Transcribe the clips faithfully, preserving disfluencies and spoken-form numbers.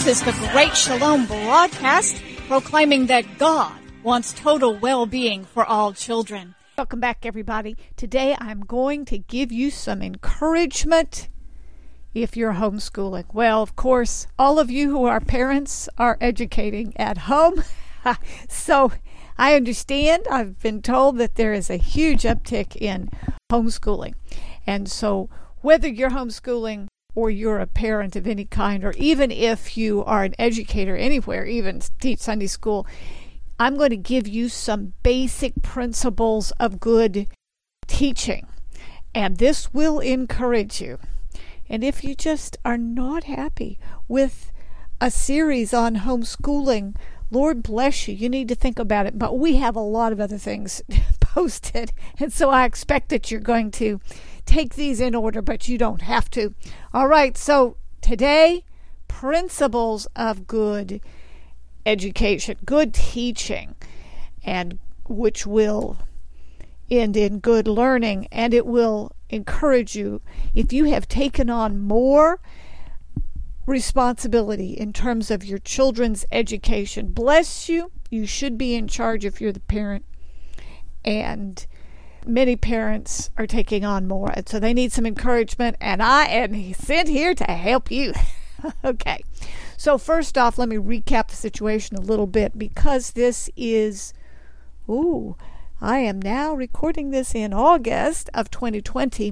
This is the Great Shalom broadcast, proclaiming that God wants total well-being for all children. Welcome back, everybody. Today I'm going to give you some encouragement if you're homeschooling. Well, of course, all of you who are parents are educating at home. So I understand. I've been told that there is a huge uptick in homeschooling. And so whether you're homeschooling or you're a parent of any kind, or even if you are an educator anywhere, even teach Sunday school, I'm going to give you some basic principles of good teaching. And this will encourage you. And if you just are not happy with a series on homeschooling, Lord bless you. You need to think about it. But we have a lot of other things posted. And so I expect that you're going to take these in order, but you don't have to. All right, so today, principles of good education, good teaching, and which will end in good learning, and it will encourage you if you have taken on more responsibility in terms of your children's education. Bless you. You should be in charge if you're the parent. And many parents are taking on more, and so they need some encouragement, and I am sent here to help you. Okay, so first off, let me recap the situation a little bit, because this is, ooh, I am now recording this in August of twenty twenty,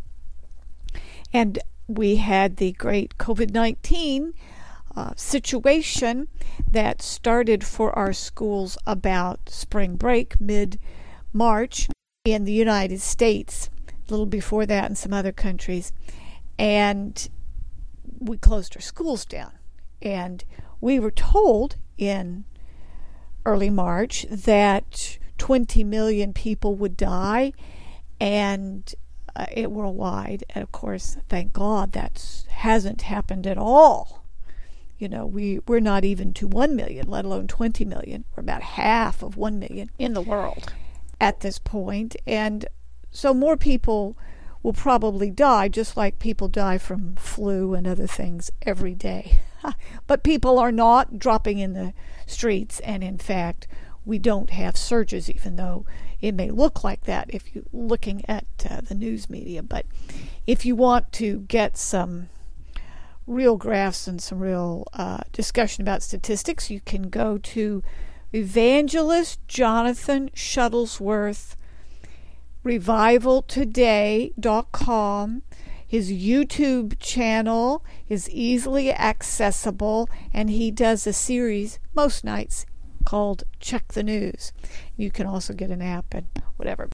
and we had the great covid nineteen uh, situation that started for our schools about spring break, mid-March, in the United States, a little before that in some other countries, and we closed our schools down. And we were told in early March that twenty million people would die, and uh, it worldwide. And of course, thank God that hasn't happened at all. You know, we, we're not even to one million, let alone twenty million. We're about half of one million in the world at this point, and so more people will probably die, just like people die from flu and other things every day. But people are not dropping in the streets, and in fact, we don't have surges, even though it may look like that if you're looking at uh, the news media. But if you want to get some real graphs and some real uh, discussion about statistics, you can go to Evangelist Jonathan Shuttlesworth, revival today dot com. His YouTube channel is easily accessible, and he does a series most nights called Check the News. You can also get an app and whatever.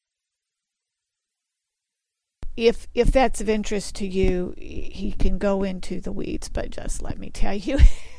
If if that's of interest to you, he can go into the weeds, but just let me tell you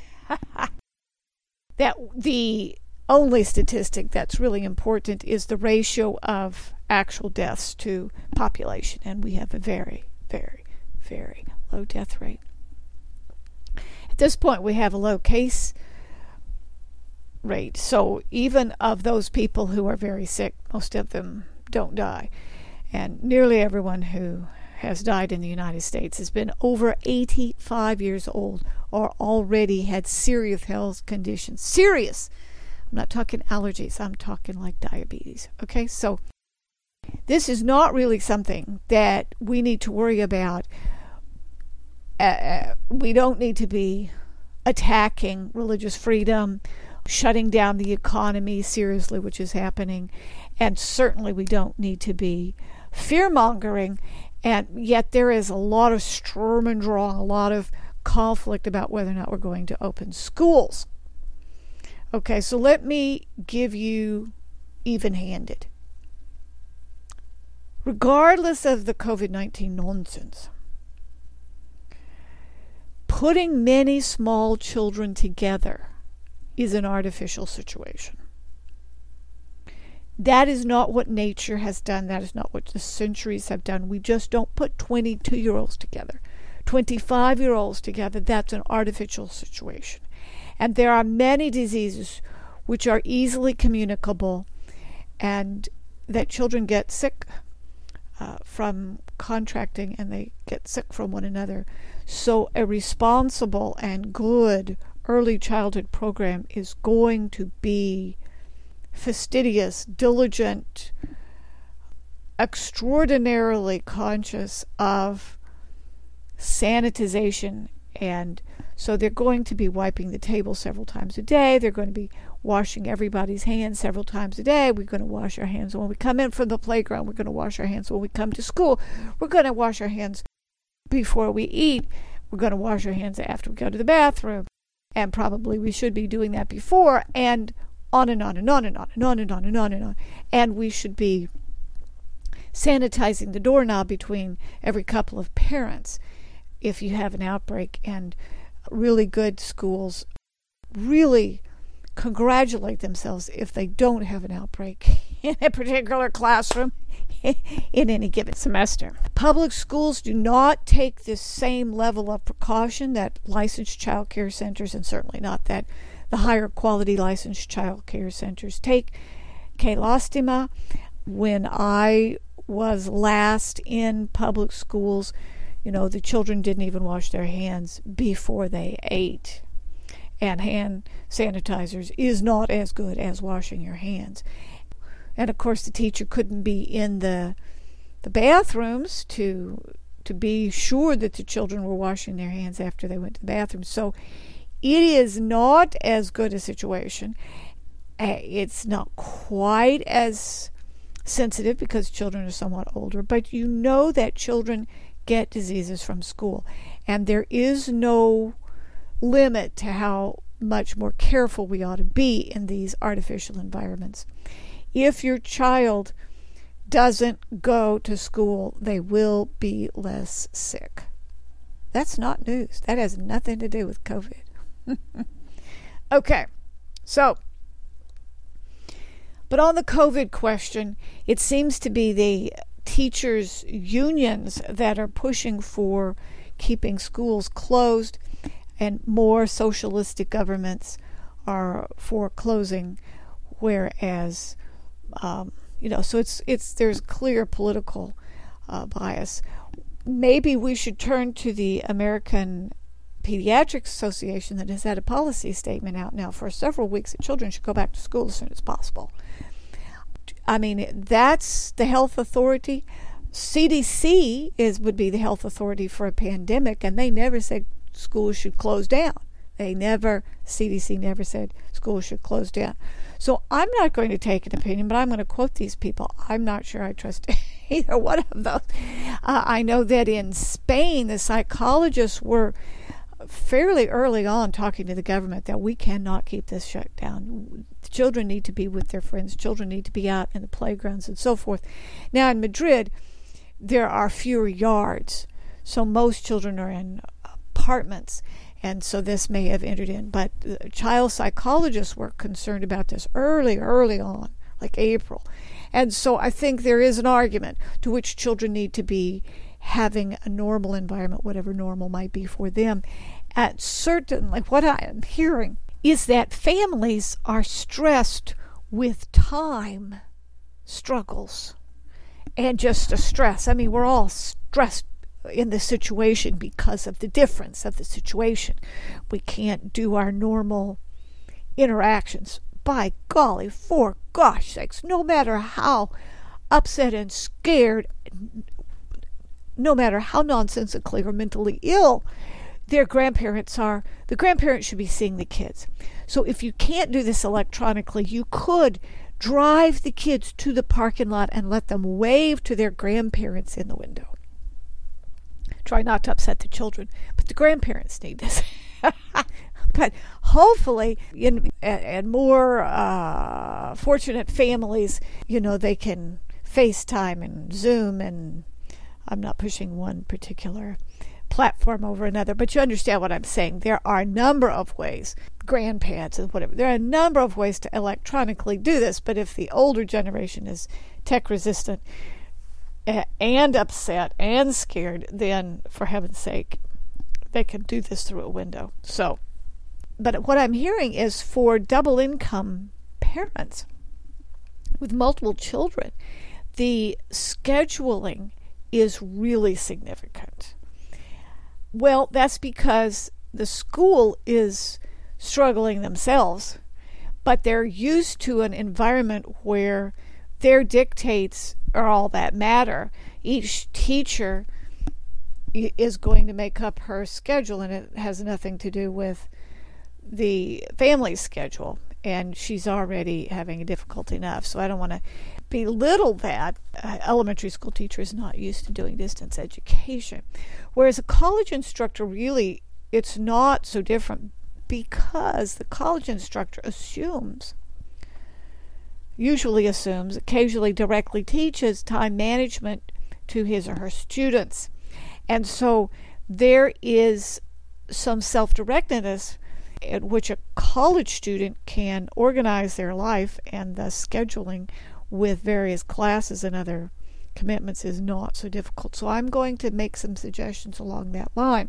that the only statistic that's really important is the ratio of actual deaths to population, and we have a very, very, very low death rate. At this point, we have a low case rate, so even of those people who are very sick, most of them don't die, and nearly everyone who has died in the United States has been over eighty-five years old or already had serious health conditions. Serious! I'm not talking allergies, I'm talking like diabetes. Okay, so this is not really something that we need to worry about. Uh, we don't need to be attacking religious freedom, shutting down the economy seriously, which is happening, and certainly we don't need to be fear-mongering, and yet there is a lot of Sturm und Drang, a lot of conflict about whether or not we're going to open schools. Okay, so let me give you even-handed. Regardless of the covid nineteen nonsense, putting many small children together is an artificial situation. That is not what nature has done. That is not what the centuries have done. We just don't put twenty-two-year-olds together, twenty-five-year-olds together. That's an artificial situation. And there are many diseases which are easily communicable and that children get sick uh, from contracting, and they get sick from one another. So a responsible and good early childhood program is going to be fastidious, diligent, extraordinarily conscious of sanitization. And so they're going to be wiping the table several times a day. They're going to be washing everybody's hands several times a day. We're going to wash our hands when we come in from the playground. We're going to wash our hands when we come to school. We're going to wash our hands before we eat. We're going to wash our hands after we go to the bathroom. And probably we should be doing that before, and on and on and on and on and on and on and on and on. And we should be sanitizing the doorknob between every couple of parents if you have an outbreak. And really good schools really congratulate themselves if they don't have an outbreak in a particular classroom in any given semester. Public schools do not take this same level of precaution that licensed child care centers, and certainly not that the higher quality licensed child care centers take. Que lastima. When I was last in public schools, you know, the children didn't even wash their hands before they ate. And hand sanitizers is not as good as washing your hands. And of course the teacher couldn't be in the the bathrooms to to be sure that the children were washing their hands after they went to the bathroom. So it is not as good a situation. It's not quite as sensitive because children are somewhat older, but you know that children get diseases from school, and there is no limit to how much more careful we ought to be in these artificial environments. If your child doesn't go to school, they will be less sick. That's not news. That has nothing to do with COVID. Okay, so, but on the COVID question, it seems to be the teachers' unions that are pushing for keeping schools closed, and more socialistic governments are for closing, whereas, um, you know, so it's it's there's clear political uh, bias. Maybe we should turn to the American Pediatrics Association that has had a policy statement out now for several weeks that children should go back to school as soon as possible. I mean, that's the health authority. C D C is would be the health authority for a pandemic, and they never said schools should close down. They never, C D C never said schools should close down. So I'm not going to take an opinion, but I'm going to quote these people. I'm not sure I trust either one of those. Uh, I know that in Spain, the psychologists were fairly early on talking to the government that we cannot keep this shut down. Children need to be with their friends. Children need to be out in the playgrounds and so forth. Now in Madrid, there are fewer yards, so most children are in apartments, and so this may have entered in. But child psychologists were concerned about this early, early on, like April. And so I think there is an argument to which children need to be having a normal environment, whatever normal might be for them. And certainly what I am hearing is that families are stressed with time struggles and just a stress. I mean, we're all stressed in the situation because of the difference of the situation. We can't do our normal interactions. By golly, for gosh sakes, no matter how upset and scared, no matter how nonsensically or mentally ill their grandparents are, the grandparents should be seeing the kids. So if you can't do this electronically, you could drive the kids to the parking lot and let them wave to their grandparents in the window. Try not to upset the children, but the grandparents need this. But hopefully, in and more uh, fortunate families, you know, they can FaceTime and Zoom, and I'm not pushing one particular platform over another, but you understand what I'm saying. There are a number of ways, grandparents and whatever, there are a number of ways to electronically do this, but if the older generation is tech resistant and upset and scared, then for heaven's sake, they can do this through a window. So, but what I'm hearing is for double income parents with multiple children, the scheduling is really significant. Well, that's because the school is struggling themselves, but they're used to an environment where their dictates are all that matter. Each teacher is going to make up her schedule, and it has nothing to do with the family schedule, and she's already having a difficult enough. So I don't want to belittle that. Uh, elementary school teacher is not used to doing distance education, whereas a college instructor, really, it's not so different, because the college instructor assumes, usually assumes, occasionally directly teaches time management to his or her students. And so there is some self-directedness at which a college student can organize their life, and the scheduling with various classes and other commitments is not so difficult. So I'm going to make some suggestions along that line.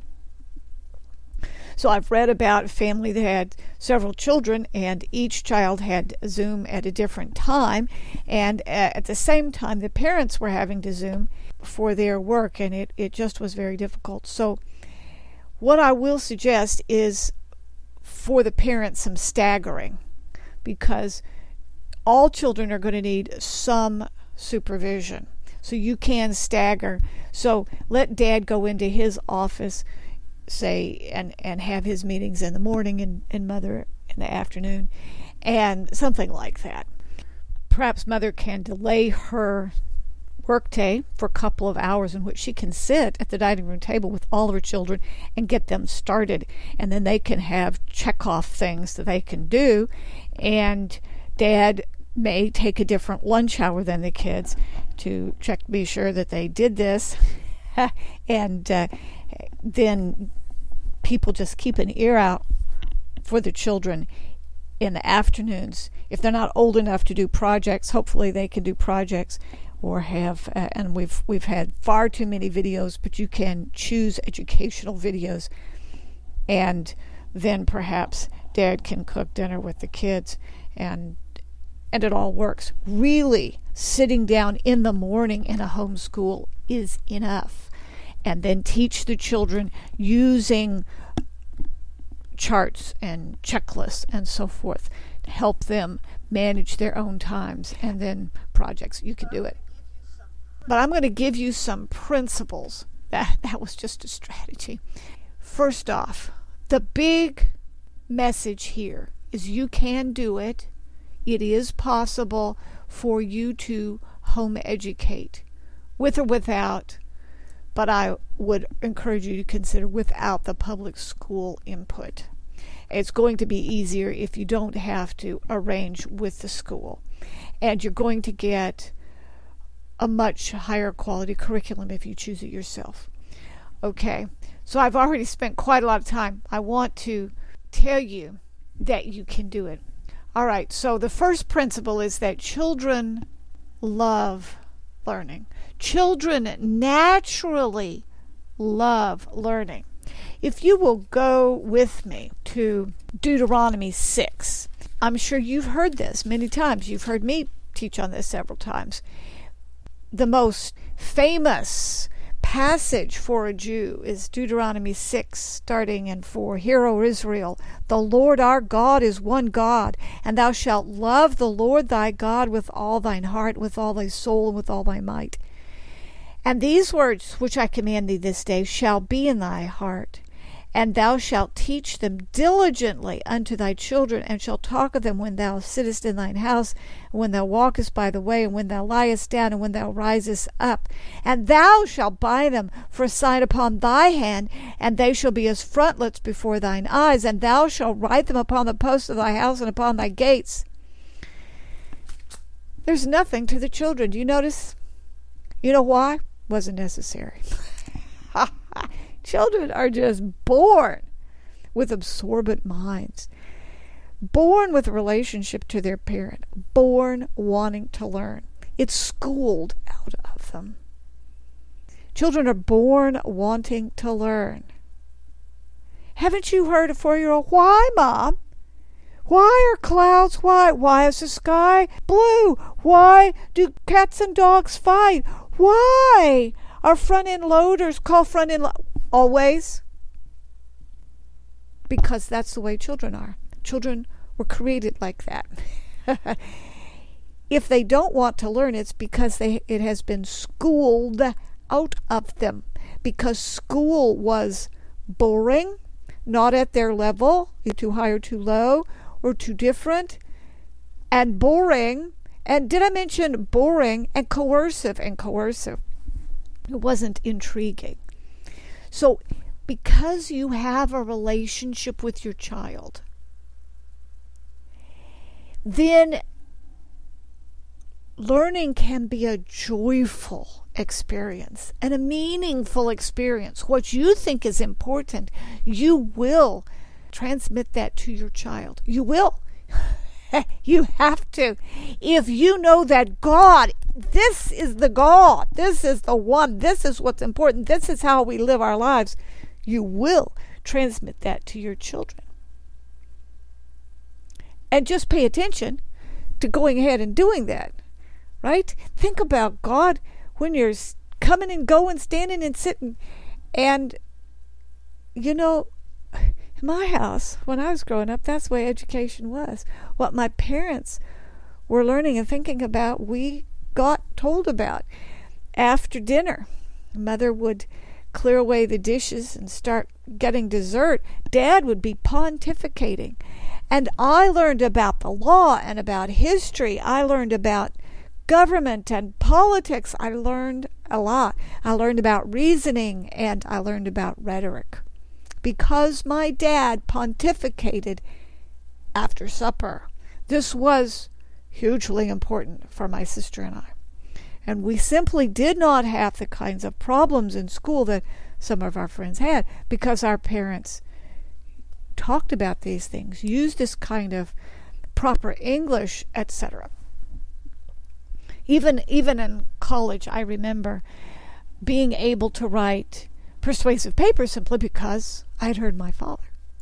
So I've read about a family that had several children, and each child had Zoom at a different time, and at the same time the parents were having to Zoom for their work, and it, it just was very difficult. So what I will suggest is for the parents some staggering, because all children are going to need some supervision. So you can stagger. So let dad go into his office, say, and, and have his meetings in the morning, and, and mother in the afternoon, and something like that. Perhaps mother can delay her workday for a couple of hours in which she can sit at the dining room table with all of her children and get them started, and then they can have check-off things that they can do, and dad may take a different lunch hour than the kids to check, be sure that they did this, and uh, then people just keep an ear out for the children in the afternoons. If they're not old enough to do projects, hopefully they can do projects, or have, uh, and we've we've had far too many videos, but you can choose educational videos, and then perhaps dad can cook dinner with the kids, and and it all works. Really, sitting down in the morning in a homeschool is enough. And then teach the children using charts and checklists and so forth to help them manage their own times, and then projects. You can do it. But I'm going to give you some principles. That, that was just a strategy. First off, the big message here is you can do it. It is possible for you to home educate, with or without, but I would encourage you to consider without the public school input. It's going to be easier if you don't have to arrange with the school. And you're going to get a much higher quality curriculum if you choose it yourself. Okay, so I've already spent quite a lot of time. I want to tell you that you can do it. All right, so the first principle is that children love learning. Children naturally love learning. If you will go with me to Deuteronomy six, I'm sure you've heard this many times. You've heard me teach on this several times. The most famous passage for a Jew is Deuteronomy six, starting in four. Hear, O Israel, the Lord our God is one God, and thou shalt love the Lord thy God with all thine heart, with all thy soul, and with all thy might. And these words which I command thee this day shall be in thy heart, and thou shalt teach them diligently unto thy children, and shalt talk of them when thou sittest in thine house, and when thou walkest by the way, and when thou liest down, and when thou risest up. And thou shalt bind them for a sign upon thy hand, and they shall be as frontlets before thine eyes, and thou shalt write them upon the posts of thy house and upon thy gates. There's nothing to the children. Do you notice? You know why? Wasn't necessary. Children are just born with absorbent minds, born with a relationship to their parent, born wanting to learn. It's schooled out of them. Children are born wanting to learn. Haven't you heard a four-year-old, why, Mom? Why are clouds white? Why is the sky blue? Why do cats and dogs fight? Why are front-end loaders called front-end lo- always? because that's the way children are. Children were created like that. If they don't want to learn, it's because they it has been schooled out of them. Because school was boring, not at their level, too high or too low, or too different, and boring. And did I mention boring and coercive and coercive? It wasn't intriguing. So because you have a relationship with your child, then learning can be a joyful experience and a meaningful experience. What you think is important, you will transmit that to your child. You will. You have to. If you know that God, this is the God, this is the one, this is what's important, this is how we live our lives, you will transmit that to your children. And just pay attention to going ahead and doing that, right? Think about God when you're coming and going, standing and sitting. And, you know, in my house, when I was growing up, that's the way education was. What my parents were learning and thinking about, we got told about. After dinner, Mother would clear away the dishes and start getting dessert. Dad would be pontificating. And I learned about the law and about history. I learned about government and politics. I learned a lot. I learned about reasoning, and I learned about rhetoric. Because my dad pontificated after supper. This was hugely important for my sister and I. And we simply did not have the kinds of problems in school that some of our friends had, because our parents talked about these things, used this kind of proper English, et cetera. Even even in college, I remember being able to write persuasive papers simply because I had heard my father.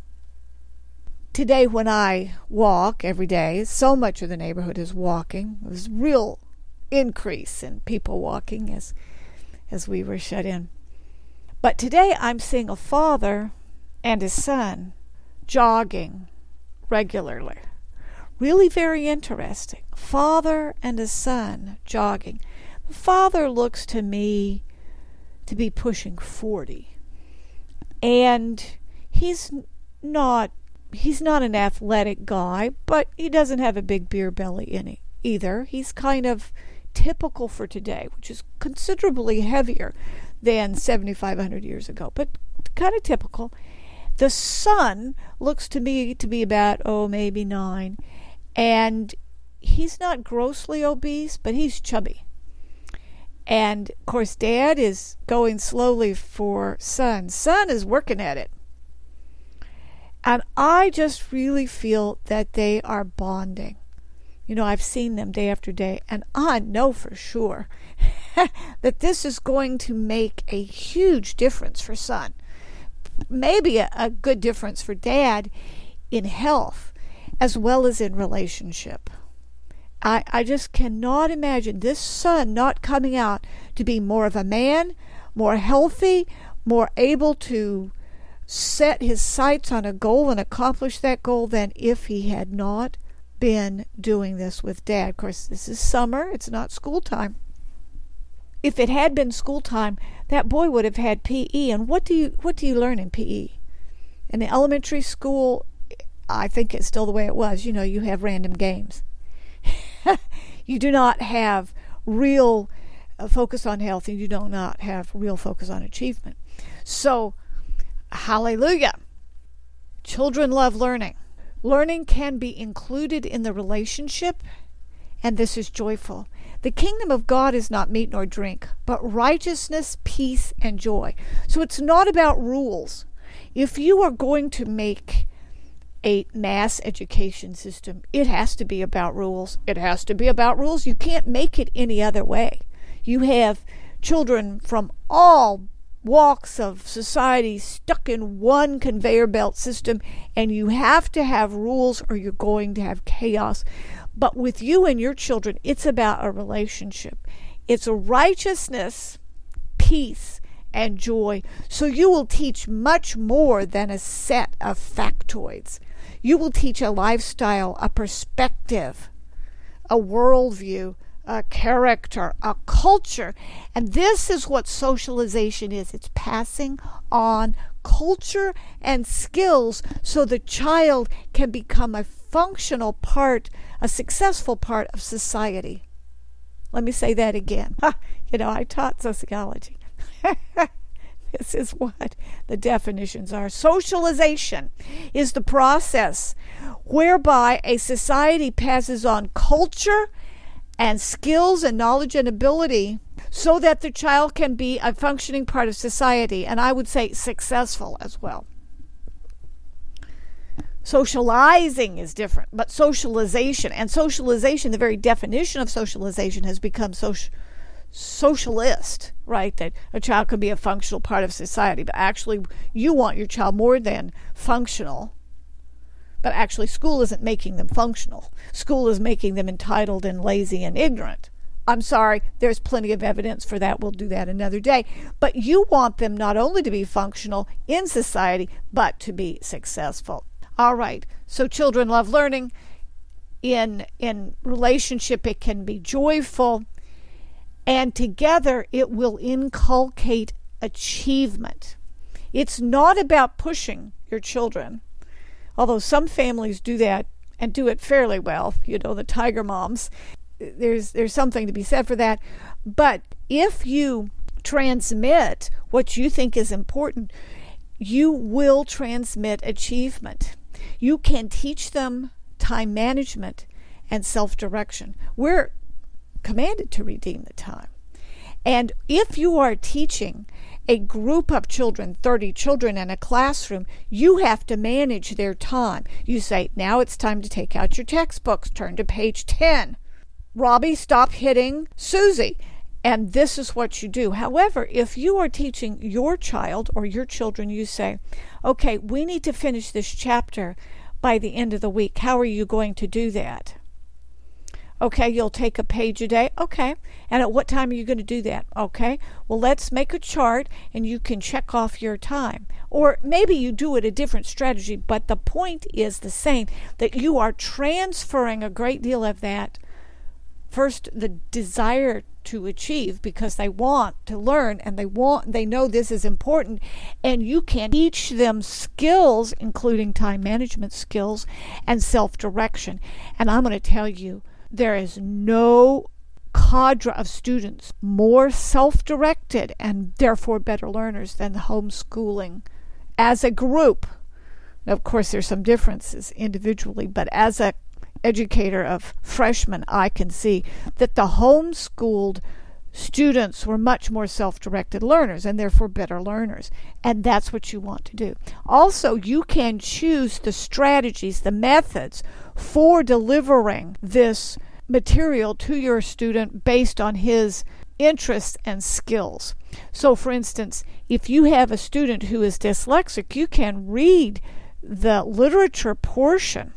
Today, when I walk every day, so much of the neighborhood is walking. There's real increase in people walking as as we were shut in. But today, I'm seeing a father and his son jogging regularly. Really very interesting. Father and a son jogging. The father looks to me to be pushing forty. And he's not he's not an athletic guy, but he doesn't have a big beer belly in it either. He's kind of typical for today, which is considerably heavier than seventy-five hundred years ago, but kind of typical. The son looks to me to be about, oh, maybe nine. And he's not grossly obese, but he's chubby. And, of course, Dad is going slowly for son. Son is working at it. And I just really feel that they are bonding. You know, I've seen them day after day, and I know for sure that this is going to make a huge difference for son. Maybe a, a good difference for Dad in health as well as in relationship. I, I just cannot imagine this son not coming out to be more of a man, more healthy, more able to set his sights on a goal and accomplish that goal than if he had not been doing this with Dad. Of course, this is summer. It's not school time. If it had been school time, that boy would have had P E. And what do you what do you learn in P E? In the elementary school, I think it's still the way it was. You know, you have random games. You do not have real uh, focus on health, and you do not have real focus on achievement. So, hallelujah. Children love learning. Learning can be included in the relationship, and this is joyful. The kingdom of God is not meat nor drink, but righteousness, peace, and joy. So it's not about rules. If you are going to make a mass education system, it has to be about rules. It has to be about rules. You can't make it any other way. You have children from all walks of society stuck in one conveyor belt system, and you have to have rules or you're going to have chaos. But with you and your children, it's about a relationship. It's a righteousness, peace, and joy. So you will teach much more than a set of factoids. You will teach a lifestyle, a perspective, a worldview, a character, a culture. And this is what socialization is. It's passing on culture and skills so the child can become a functional part, a successful part of society. Let me say that again. You know, I taught sociology. This is what the definitions are. Socialization is the process whereby a society passes on culture and skills and knowledge and ability so that the child can be a functioning part of society, and I would say successful as well. Socializing is different, but socialization, and socialization, the very definition of socialization has become social, socialist, right? That a child can be a functional part of society, but actually you want your child more than functional. But actually school isn't making them functional. School is making them entitled and lazy and ignorant. I'm sorry, there's plenty of evidence for that. We'll do that another day. But you want them not only to be functional in society, but to be successful. All right, so children love learning. In, in relationship, it can be joyful. And together, it will inculcate achievement. It's not about pushing your children, although some families do that and do it fairly well. You know, the tiger moms. There's there's something to be said for that. But if you transmit what you think is important, you will transmit achievement. You can teach them time management and self-direction. We're commanded to redeem the time. And if you are teaching a group of children, thirty children in a classroom, you have to manage their time. You say, now it's time to take out your textbooks, turn to page ten. Robbie, stop hitting Susie. And this is what you do. However, if you are teaching your child or your children, you say, okay, we need to finish this chapter by the end of the week. How are you going to do that? Okay, you'll take a page a day. Okay. And at what time are you going to do that? Okay. Well, let's make a chart and you can check off your time. Or maybe you do it a different strategy, but the point is the same, that you are transferring a great deal of that. First, the desire to achieve, because they want to learn and they want, they know this is important, and you can teach them skills, including time management skills and self-direction. And I'm going to tell you, there is no cadre of students more self-directed and therefore better learners than the homeschooling as a group. Now, of course, there's some differences individually, but as a educator of freshmen, I can see that the homeschooled students were much more self-directed learners and therefore better learners. And that's what you want to do. Also, you can choose the strategies, the methods for delivering this material to your student based on his interests and skills. So, for instance, if you have a student who is dyslexic, you can read the literature portion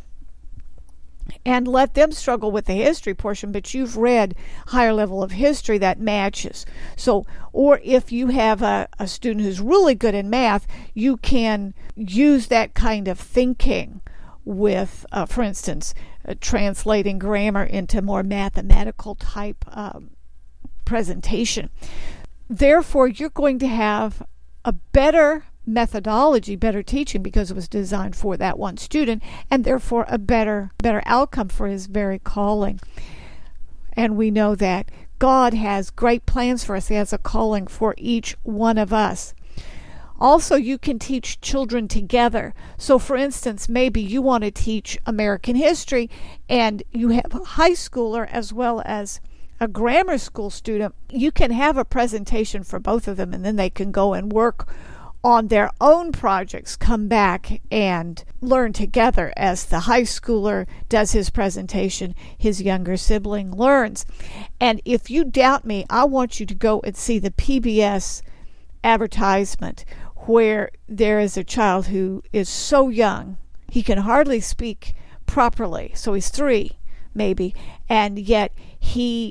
and let them struggle with the history portion, but you've read higher level of history that matches. So, or if you have a, a student who's really good in math, you can use that kind of thinking with, uh, for instance, uh, translating grammar into more mathematical type um, presentation. Therefore, you're going to have a better methodology, better teaching, because it was designed for that one student, and therefore a better better outcome for his very calling. And we know that God has great plans for us. He has a calling for each one of us. Also, you can teach children together. So, for instance, maybe you want to teach American history and you have a high schooler as well as a grammar school student. You can have a presentation for both of them, and then they can go and work on their own projects, come back and learn together. As the high schooler does his presentation, his younger sibling learns. And if you doubt me, I want you to go and see the P B S advertisement where there is a child who is so young, he can hardly speak properly. So he's three, maybe, and yet he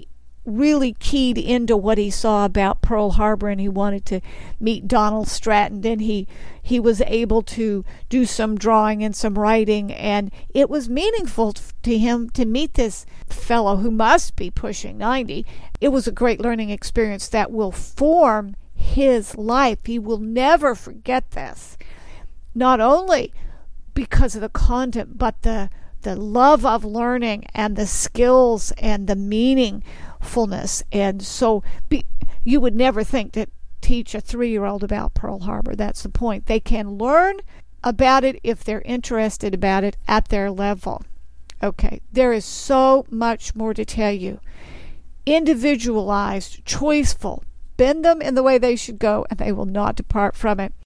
really keyed into what he saw about Pearl Harbor, and he wanted to meet Donald Stratton. Then he he was able to do some drawing and some writing, and it was meaningful to him to meet this fellow who must be pushing ninety. It was a great learning experience that will form his life. He will never forget this, not only because of the content, but the the love of learning and the skills and the meaningfulness. And so be, you would never think to teach a three-year-old about Pearl Harbor. That's the point. They can learn about it if they're interested about it at their level. Okay, there is so much more to tell you. Individualized, choiceful. Bend them in the way they should go, and they will not depart from it.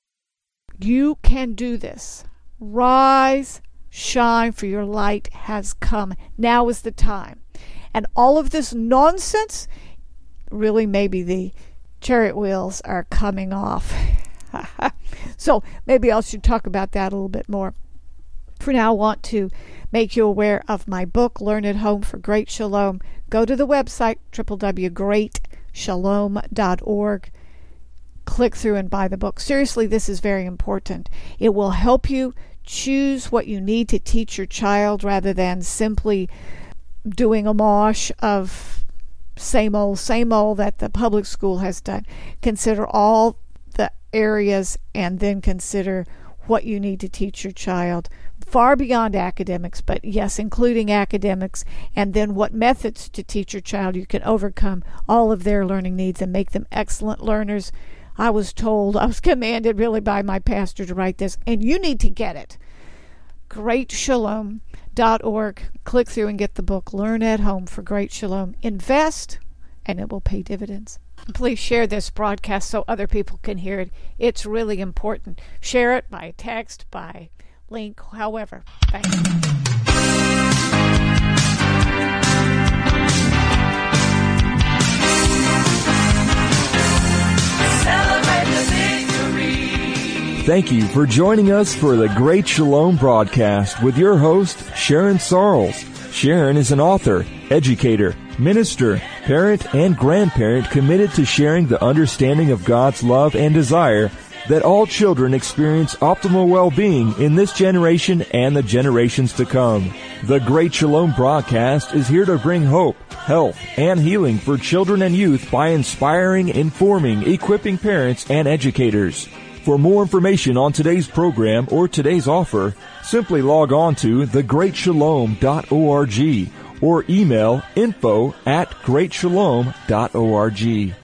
You can do this. Rise, shine, for your light has come. Now is the time. And all of this nonsense, really maybe the chariot wheels are coming off. So maybe I should talk about that a little bit more. For now, I want to make you aware of my book, Learn at Home for Great Shalom. Go to the website, w w w dot great shalom dot org. Click through and buy the book. Seriously, this is very important. It will help you choose what you need to teach your child rather than simply doing a mosh of same old, same old that the public school has done. Consider all the areas and then consider what you need to teach your child far beyond academics, but yes, including academics, and then what methods to teach your child you can overcome all of their learning needs and make them excellent learners. I was told, I was commanded really by my pastor to write this, and you need to get it. great shalom dot org. Click through and get the book, Learn at Home for Great Shalom. Invest, and it will pay dividends. Please share this broadcast so other people can hear it. It's really important. Share it by text, by link, however. Thanks. Thank you for joining us for the Great Shalom broadcast with your host, Sharon Sarles. Sharon is an author, educator, minister, parent, and grandparent committed to sharing the understanding of God's love and desire that all children experience optimal well-being in this generation and the generations to come. The Great Shalom broadcast is here to bring hope, health, and healing for children and youth by inspiring, informing, equipping parents and educators. For more information on today's program or today's offer, simply log on to the great shalom dot org or email info at great shalom dot org.